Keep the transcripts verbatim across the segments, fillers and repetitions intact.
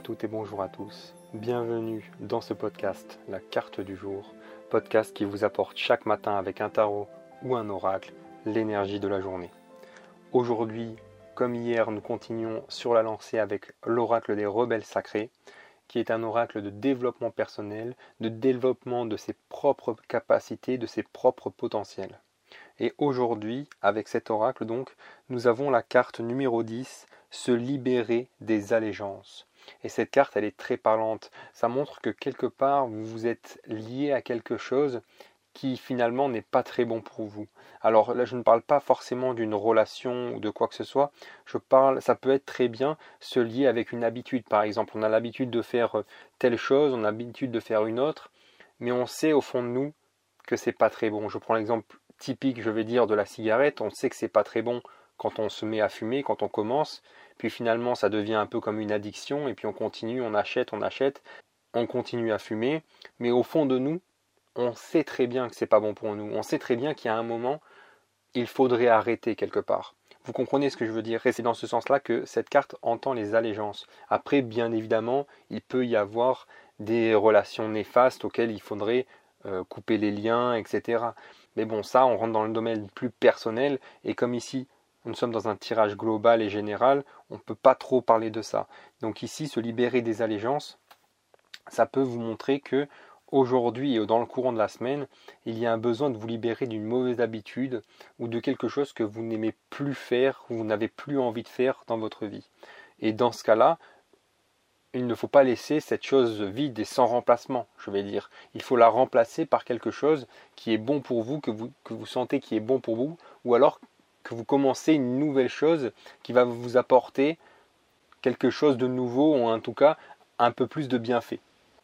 à toutes et bonjour à tous. Bienvenue dans ce podcast, la carte du jour, podcast qui vous apporte chaque matin avec un tarot ou un oracle l'énergie de la journée. Aujourd'hui, comme hier, nous continuons sur la lancée avec l'oracle des rebelles sacrés, qui est un oracle de développement personnel, de développement de ses propres capacités, de ses propres potentiels. Et aujourd'hui, avec cet oracle donc, nous avons la carte numéro dix, se libérer des allégeances. Et cette carte, elle est très parlante. Ça montre que quelque part, vous vous êtes lié à quelque chose qui finalement n'est pas très bon pour vous. Alors là, je ne parle pas forcément d'une relation ou de quoi que ce soit. Je parle, ça peut être très bien se lier avec une habitude. Par exemple, on a l'habitude de faire telle chose, on a l'habitude de faire une autre, mais on sait au fond de nous que c'est pas très bon. Je prends l'exemple typique, je vais dire, de la cigarette. On sait que c'est pas très bon quand on se met à fumer, quand on commence. Puis finalement, ça devient un peu comme une addiction. Et puis on continue, on achète, on achète, on continue à fumer. Mais au fond de nous, on sait très bien que c'est pas bon pour nous. On sait très bien qu'il y a un moment, il faudrait arrêter quelque part. Vous comprenez ce que je veux dire? Et c'est dans ce sens-là que cette carte entend les allégeances. Après, bien évidemment, il peut y avoir des relations néfastes auxquelles il faudrait euh, couper les liens, et cetera. Mais bon, ça, on rentre dans le domaine plus personnel. Et comme ici, nous sommes dans un tirage global et général, on ne peut pas trop parler de ça. Donc ici, se libérer des allégeances, ça peut vous montrer que aujourd'hui et dans le courant de la semaine, il y a un besoin de vous libérer d'une mauvaise habitude ou de quelque chose que vous n'aimez plus faire ou vous n'avez plus envie de faire dans votre vie. Et dans ce cas-là, il ne faut pas laisser cette chose vide et sans remplacement, je vais dire. Il faut la remplacer par quelque chose qui est bon pour vous, que vous, que vous sentez qui est bon pour vous, ou alors que vous commencez une nouvelle chose qui va vous apporter quelque chose de nouveau, ou en tout cas un peu plus de bienfaits.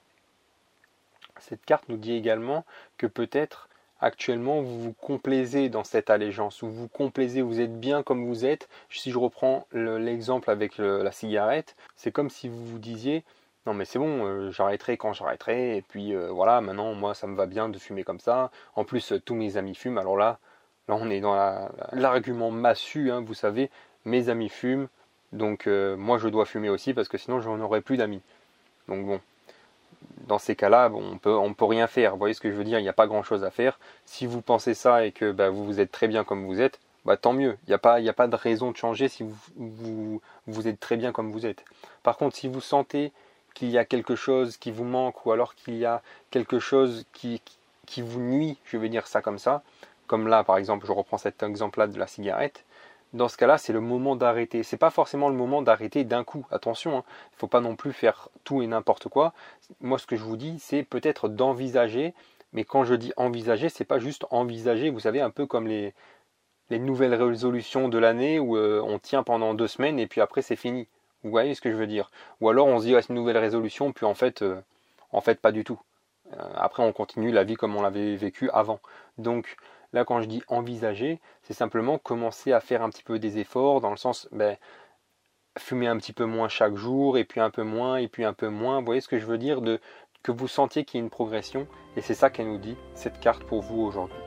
Cette carte nous dit également que peut-être actuellement vous vous complaisez dans cette allégeance, ou vous vous complaisez, vous êtes bien comme vous êtes. Si je reprends le, l'exemple avec le, la cigarette, c'est comme si vous vous disiez non mais c'est bon, euh, j'arrêterai quand j'arrêterai, et puis euh, voilà, maintenant moi ça me va bien de fumer comme ça. En plus euh, tous mes amis fument, alors là, là on est dans la, la, l'argument massu, hein, vous savez, mes amis fument, donc euh, moi je dois fumer aussi parce que sinon j'en aurais plus d'amis. Donc bon. Dans ces cas-là, bon, on peut, on peut rien faire. Vous voyez ce que je veux dire? Il n'y a pas grand-chose à faire. Si vous pensez ça et que bah, vous, vous êtes très bien comme vous êtes, bah, tant mieux. Il n'y a pas, il n'y a pas de raison de changer si vous, vous, vous êtes très bien comme vous êtes. Par contre, si vous sentez qu'il y a quelque chose qui vous manque ou alors qu'il y a quelque chose qui, qui vous nuit, je vais dire ça comme ça, comme là par exemple, je reprends cet exemple-là de la cigarette, dans ce cas-là, c'est le moment d'arrêter. C'est pas forcément le moment d'arrêter d'un coup. Attention, il hein, ne faut pas non plus faire tout et n'importe quoi. Moi, ce que je vous dis, c'est peut-être d'envisager. Mais quand je dis envisager, c'est pas juste envisager. Vous savez, un peu comme les, les nouvelles résolutions de l'année où euh, on tient pendant deux semaines et puis après c'est fini. Vous voyez ce que je veux dire? Ou alors on se dit ah, c'est une nouvelle résolution, puis en fait, euh, en fait pas du tout. Euh, après, on continue la vie comme on l'avait vécu avant. Donc là, quand je dis envisager, c'est simplement commencer à faire un petit peu des efforts dans le sens, ben, fumer un petit peu moins chaque jour, et puis un peu moins, et puis un peu moins. Vous voyez ce que je veux dire, de, que vous sentiez qu'il y a une progression, et c'est ça qu'elle nous dit, cette carte pour vous aujourd'hui.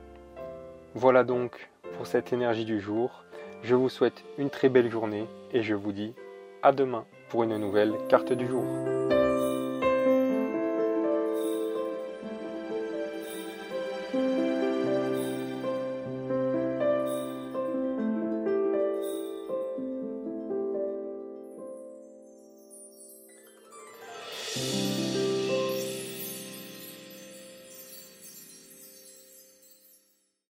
Voilà donc pour cette énergie du jour. Je vous souhaite une très belle journée, et je vous dis à demain pour une nouvelle carte du jour. Thank you.